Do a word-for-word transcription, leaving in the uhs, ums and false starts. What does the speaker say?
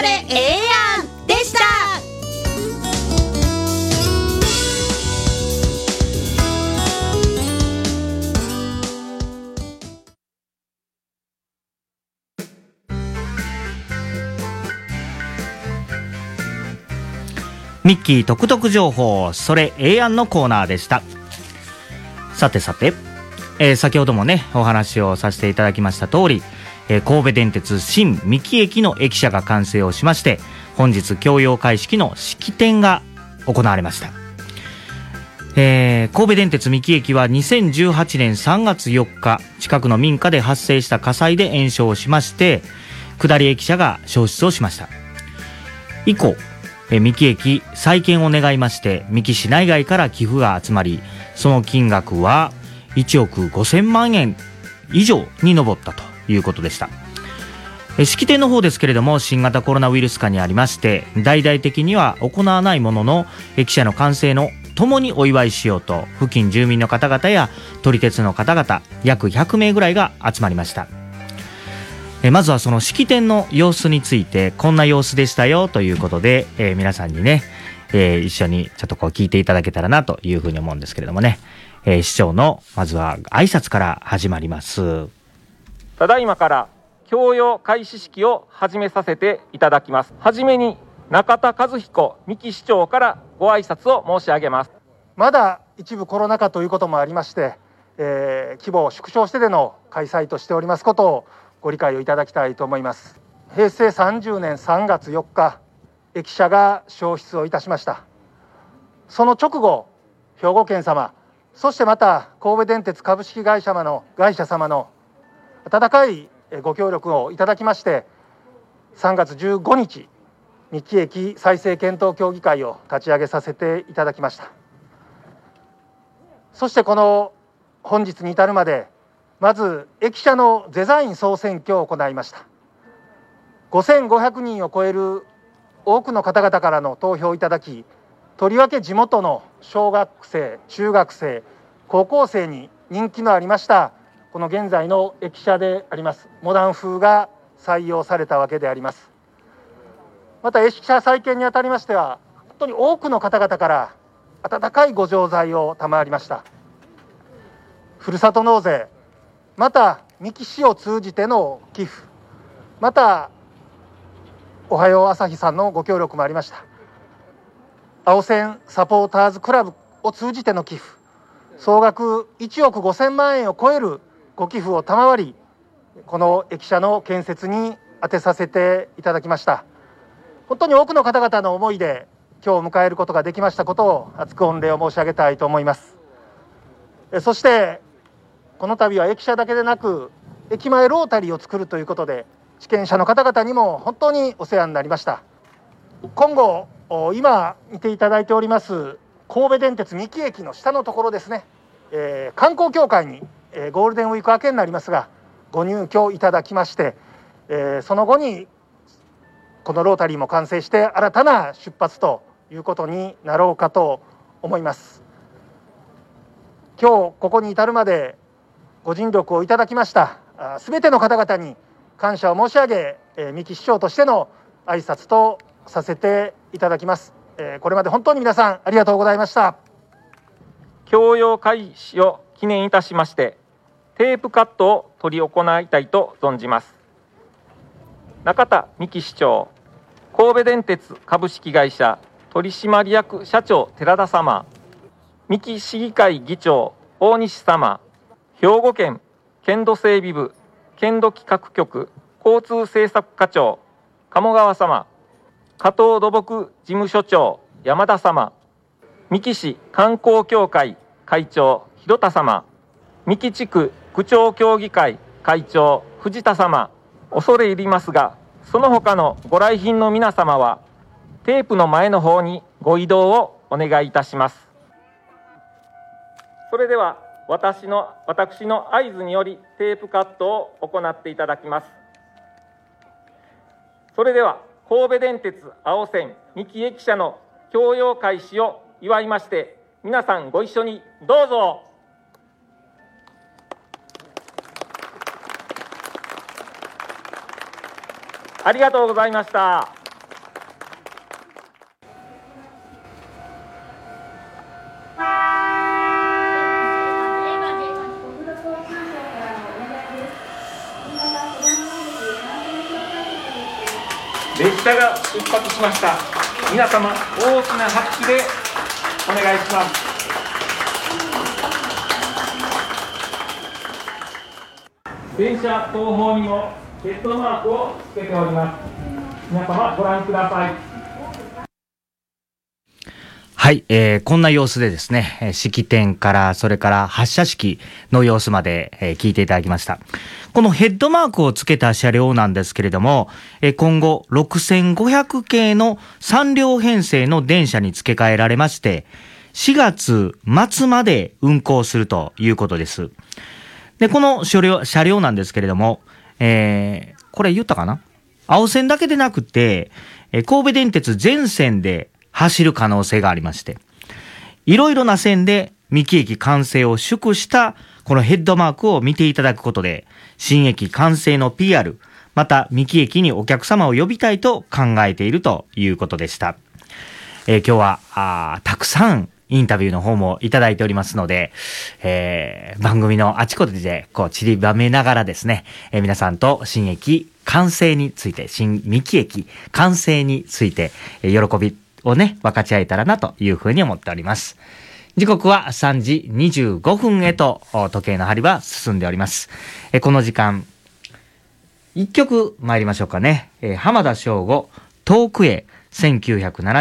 れええやんでした。 ミッキー特々情報、それええやんのコーナーでした。さてさて、えー、先ほどもねお話をさせていただきました通り、えー、神戸電鉄新三木駅の駅舎が完成をしまして、本日供用開式の式典が行われました。えー、神戸電鉄三木駅はにせんじゅうはちねんさんがつよっか、近くの民家で発生した火災で延焼しまして、下り駅舎が焼失をしました。以降、えー、三木駅再建を願いまして、三木市内外から寄付が集まり、その金額はいちおくごせんまんえん以上に上ったということでした。え式典の方ですけれども、新型コロナウイルス禍にありまして大々的には行わないものの、駅舎の完成のともにお祝いしようと、付近住民の方々や撮り鉄の方々約ひゃくめいぐらいが集まりました。えまずはその式典の様子について、こんな様子でしたよということで、えー、皆さんにね、えー、一緒にちょっとこう聞いていただけたらなというふうに思うんですけれどもね、えー、市長のまずは挨拶から始まります。 ただいまから供用開始式を始めさせていただきます。はじめに中田和彦三木市長からご挨拶を申し上げます。 まだ一部コロナ禍ということもありまして、えー、規模を縮小してでの開催としておりますことをご理解をいただきたいと思います。へいせいさんじゅうねんさんがつよっか、駅舎が焼失をいたしました。その直後、兵庫県様、そしてまた神戸電鉄株式会社様の会社様の温かいご協力をいただきまして、さんがつじゅうごにち三木駅再生検討協議会を立ち上げさせていただきました。そしてこの本日に至るまで、まず駅舎のデザイン総選挙を行いました。ごせんごひゃくにんを超える多くの方々からの投票をいただき、とりわけ地元の小学生、中学生、高校生に人気のありましたこの現在の駅舎でありますモダン風が採用されたわけであります。また駅舎再建にあたりましては、本当に多くの方々から温かいご錠剤を賜りました。ふるさと納税、また三木市を通じての寄付、またおはよう朝日さんのご協力もありました。青線サポーターズクラブを通じての寄付、総額いちおくごせんまんえんを超えるご寄付を賜り、この駅舎の建設に充てさせていただきました。本当に多くの方々の思いで今日を迎えることができましたことを厚く御礼を申し上げたいと思います。そしてこの度は駅舎だけでなく、駅前ロータリーを作るということで、地権者の方々にも本当にお世話になりました。今後、今見ていただいております神戸電鉄三木駅の下のところですね、えー、観光協会に、えー、ゴールデンウィーク明けになりますがご入居いただきまして、えー、その後にこのロータリーも完成して新たな出発ということになろうかと思います。今日ここに至るまでご尽力をいただきましたすべての方々に感謝を申し上げ、えー、三木市長としての挨拶とさせていただきます。えー、これまで本当に皆さんありがとうございました。 供用開始を記念いたしましてテープカットを執り行いたいと存じます。中田三木市長、神戸電鉄株式会社取締役社長寺田様、三木市議会議長大西様、兵庫県県土整備部県土企画局交通政策課長鴨川様、加藤土木事務所長山田様、三木市観光協会会長広田様、三木地区区長協議会会長藤田様、恐れ入りますがその他のご来賓の皆様はテープの前の方にご移動をお願いいたします。それでは私の私の合図によりテープカットを行っていただきます。それでは神戸電鉄青線三木駅舎の供用開始を祝いまして皆さんご一緒にどうぞ。ありがとうございました。 列車が出発しました。皆様大きな拍手でお願いします。電車後方にもヘッドマークをつけております。皆様ご覧ください。 はい、えー、こんな様子でですね、式典からそれから発車式の様子まで、えー、聞いていただきました。このヘッドマークをつけた車両なんですけれども、えー、今後ろくせんごひゃくけいのさんりょう編成の電車に付け替えられまして、しがつまつまで運行するということです。で、この車両、車両なんですけれども、えー、これ言ったかな？青線だけでなくて、えー、神戸電鉄全線で走る可能性がありまして、いろいろな線で三木駅完成を祝したこのヘッドマークを見ていただくことで、新駅完成の ピーアール、また三木駅にお客様を呼びたいと考えているということでした。えー、今日はあたくさんインタビューの方もいただいておりますので、えー、番組のあちこちでこう散りばめながらですね、えー、皆さんと新駅完成について、新三木駅完成について、えー、喜びをね、分かち合えたらなというふうに思っております。時刻はさんじにじゅうごふんへと時計の針は進んでおります。えこの時間、一曲参りましょうかね。え浜田省吾、遠くへせんきゅうひゃくななじゅう